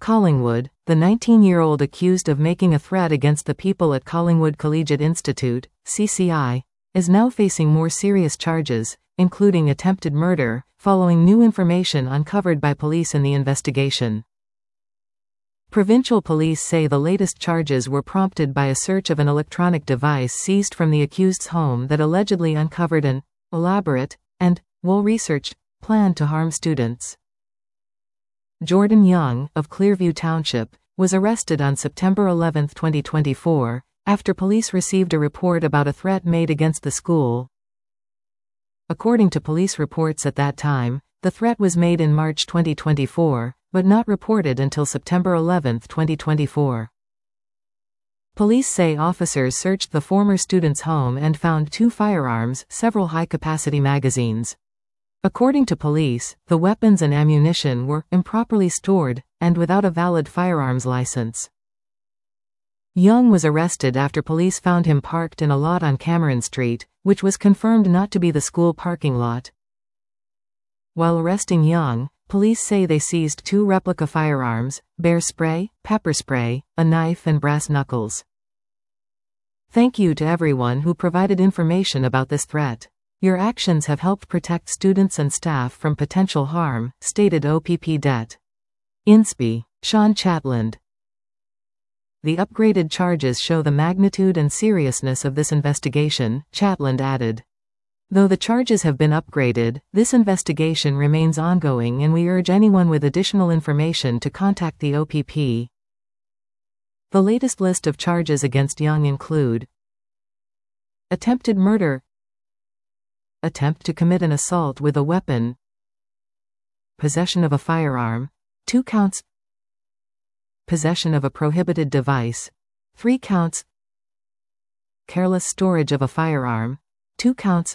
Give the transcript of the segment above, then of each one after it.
Collingwood, the 19-year-old accused of making a threat against the people at Collingwood Collegiate Institute, CCI, is now facing more serious charges, including attempted murder, following new information uncovered by police in the investigation. Provincial police say the latest charges were prompted by a search of an electronic device seized from the accused's home that allegedly uncovered an elaborate and well-researched plan to harm students. Jordan Young, of Clearview Township, was arrested on September 11, 2024, after police received a report about a threat made against the school. According to police reports at that time, the threat was made in March 2024, but not reported until September 11, 2024. Police say officers searched the former student's home and found 2 firearms, several high-capacity magazines. According to police, the weapons and ammunition were improperly stored, and without a valid firearms license. Young was arrested after police found him parked in a lot on Cameron Street, which was confirmed not to be the school parking lot. While arresting Young, police say they seized 2 replica firearms, bear spray, pepper spray, a knife and brass knuckles. Thank you to everyone who provided information about this threat. Your actions have helped protect students and staff from potential harm, stated OPP Det. Inspy, Sean Chatland. The upgraded charges show the magnitude and seriousness of this investigation, Chatland added. Though the charges have been upgraded, this investigation remains ongoing and we urge anyone with additional information to contact the OPP. The latest list of charges against Young include attempted murder, attempt to commit an assault with a weapon, possession of a firearm, 2 counts, possession of a prohibited device, 3 counts, careless storage of a firearm, 2 counts,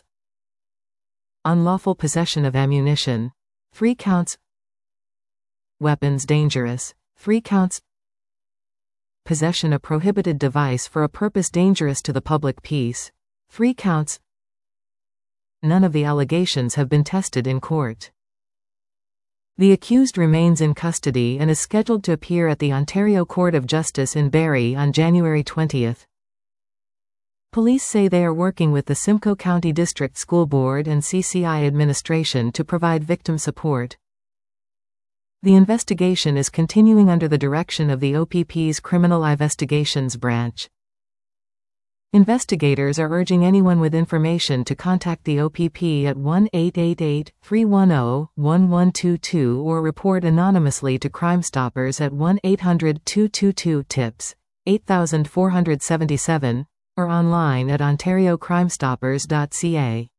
unlawful possession of ammunition, 3 counts, weapons dangerous, 3 counts, possession of prohibited device for a purpose dangerous to the public peace, 3 counts. None of the allegations have been tested in court. The accused remains in custody and is scheduled to appear at the Ontario Court of Justice in Barrie on January 20. Police say they are working with the Simcoe County District School Board and CCI administration to provide victim support. The investigation is continuing under the direction of the OPP's Criminal Investigations Branch. Investigators are urging anyone with information to contact the OPP at 1-888-310-1122 or report anonymously to Crime Stoppers at 1-800-222-TIPS, 8477, or online at ontariocrimestoppers.ca.